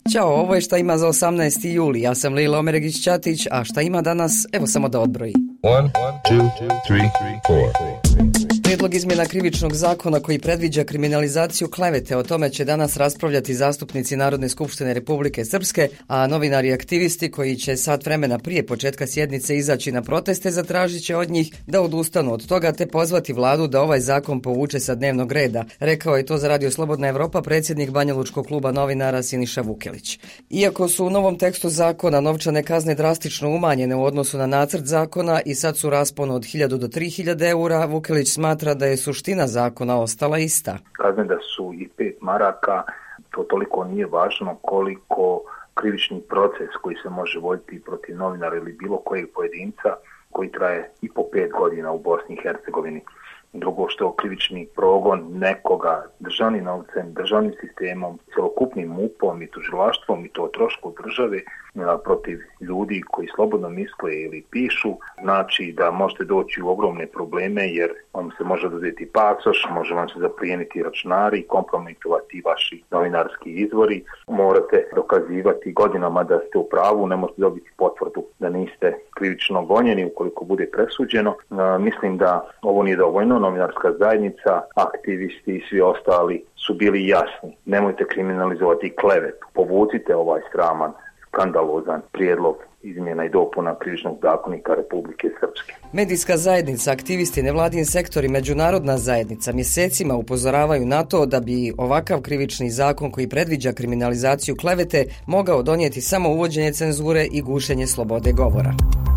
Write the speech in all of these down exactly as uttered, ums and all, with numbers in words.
Ćao, ovo je Šta ima za osamnaesti juli. Ja sam Lila Omeregić-Ćatić, a šta ima danas? Evo samo da odbroji. One, two, three, four. Prijedlog izmjena krivičnog zakona koji predviđa kriminalizaciju klevete, o tome će danas raspravljati zastupnici Narodne skupštine Republike Srpske, a novinari i aktivisti koji će sat vremena prije početka sjednice izaći na proteste zatražit će od njih da odustanu od toga te pozvati vladu da ovaj zakon povuče sa dnevnog reda. Rekao je to za Radio Slobodna Evropa predsjednik Banjalučkog kluba novinara Siniša Vukelić. Iako su u novom tekstu zakona novčane kazne drastično umanjene u odnosu na nacrt zakona i sad su raspon od hiljadu do tri hiljade eura, Vukelić smatra da je suština zakona ostala ista. Kazne da su i pet maraka, to toliko nije važno koliko krivični proces koji se može voditi protiv novinara ili bilo kojeg pojedinca koji traje i po pet godina u Bosni i Hercegovini. Drugo što krivični progon nekoga državnim novcem, državnim sistemom, celokupnim M U P-om i tužilaštvom i to o trošku države protiv ljudi koji slobodno misle ili pišu, znači da možete doći u ogromne probleme jer vam se može oduzeti pasoš, može vam se zaplijeniti računari, kompromitovati vaši novinarski izvori, morate dokazivati godinama da ste u pravu, ne možete dobiti potvrdu da niste krivično gonjeni ukoliko bude presuđeno. Mislim da ovo nije dovoljno, novinarska zajednica, aktivisti i svi ostali su bili jasni. Nemojte kriminalizovati klevetu, povucite ovaj sraman, skandalozan prijedlog izmjena i dopuna krivičnog zakonika Republike Srpske. Medijska zajednica, aktivisti, nevladin sektor i međunarodna zajednica mjesecima upozoravaju na to da bi ovakav krivični zakon koji predviđa kriminalizaciju klevete mogao donijeti samo uvođenje cenzure i gušenje slobode govora.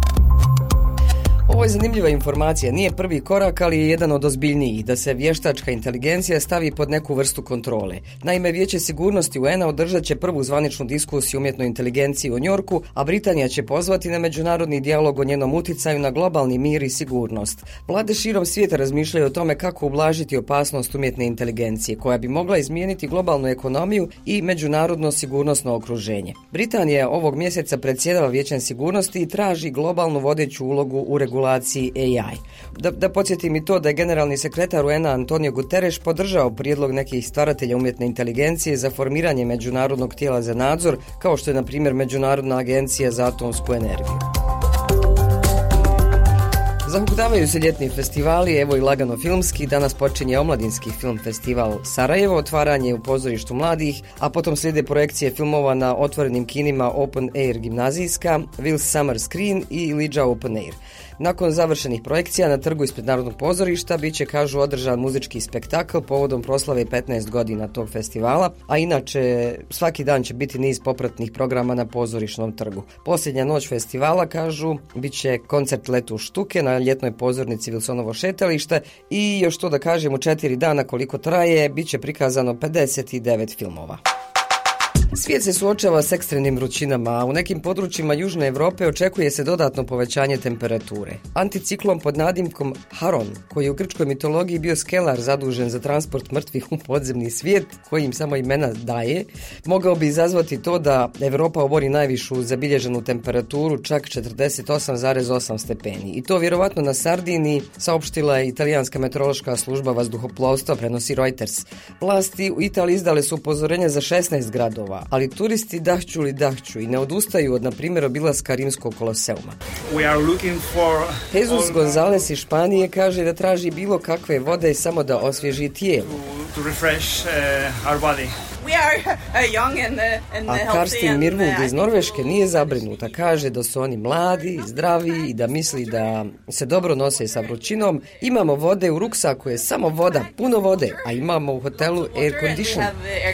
Ovo je zanimljiva informacija, nije prvi korak, ali je jedan od ozbiljnijih, da se vještačka inteligencija stavi pod neku vrstu kontrole. Naime, Vijeće sigurnosti U N-a održat će prvu zvaničnu diskusiju umjetnoj inteligenciji u Njorku, a Britanija će pozvati na međunarodni dijalog o njenom uticaju na globalni mir i sigurnost. Vlade širom svijeta razmišljaju o tome kako ublažiti opasnost umjetne inteligencije, koja bi mogla izmijeniti globalnu ekonomiju i međunarodno sigurnosno okruženje. Britanija ovog mjeseca predsjedava Vijećem sigurnosti i traži globalnu vodeću ulogu u regulaciji A I. Da, da podsjetim i to da je generalni sekretar U N-a Antonio Guterres podržao prijedlog nekih stvaratelja umjetne inteligencije za formiranje međunarodnog tijela za nadzor, kao što je na primjer Međunarodna agencija za atomsku energiju. Zahukdavaju se ljetni festivali, evo i lagano filmski. Danas počinje Omladinski film festival Sarajevo, otvaranje u pozorištu mladih, a potom slijede projekcije filmova na otvorenim kinima Open Air gimnazijska, Wills Summer Screen i Liđa Open Air. Nakon završenih projekcija na trgu ispred Narodnog pozorišta bit će, kažu, održan muzički spektakl povodom proslave petnaest godina tog festivala, a inače svaki dan će biti niz popratnih programa na pozorišnom trgu. Posljednja noć festivala, kažu, bit će koncert Letu štuke na ljetnoj pozornici Wilsonovo šetalište i još to da kažem, u četiri dana koliko traje, bit će prikazano pedeset devet filmova. Svijet se suočava s ekstremnim vrućinama, a u nekim područjima Južne Europe očekuje se dodatno povećanje temperature. Anticiklon pod nadimkom Haron, koji je u grčkoj mitologiji bio skelar zadužen za transport mrtvih u podzemni svijet, koji im samo imena daje, mogao bi izazvati to da Europa obori najvišu zabilježenu temperaturu, čak četrdeset osam zarez osam stepeni. I to vjerovatno na Sardiniji, saopštila je italijanska meteorološka služba vazduhoplovstva, prenosi Reuters. Vlasti u Italiji izdale su upozorenja za šesnaest gradova, ali turisti dahću li dahću i ne odustaju od, na primjer, obilaska Rimskog koloseuma. For... Jesus Gonzalez iz Španije kaže da traži bilo kakve vode samo da osvježi tijelo. To, to refresh, uh, our body. We are young and, and A Karstin Mirvud iz Norveške nije zabrinuta. Kaže da su oni mladi, zdravi i da misli da se dobro nose sa vrućinom. Imamo vode u ruksaku, je samo voda, puno vode, a imamo u hotelu air condition.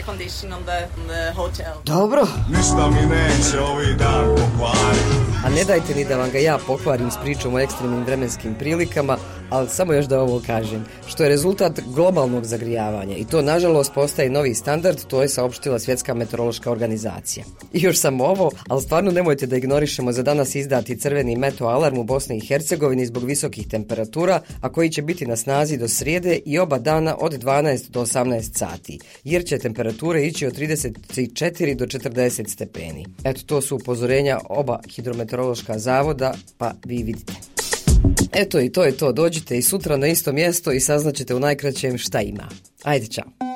Dobro. Ništa mi neće ovi dan pokvariti. A ne dajte ni da vam ga ja pokvarim s pričom o ekstremnim vremenskim prilikama, ali samo još da ovo kažem, što je rezultat globalnog zagrijavanja i to nažalost postaje novi standard, to je saopštila Svjetska meteorološka organizacija. I još samo ovo, ali stvarno nemojte da ignorišemo za danas izdati crveni meteo alarm u Bosni i Hercegovini zbog visokih temperatura, a koji će biti na snazi do srijede i oba dana od dvanaest do osamnaest sati, jer će temperature ići od trideset četiri do četrdeset stepeni. Eto, to su upozorenja oba hidrometeorološka zavoda, pa vi vidite. Eto i to je to, dođite i sutra na isto mjesto i saznaćete u najkraćem šta ima. Ajde, čao.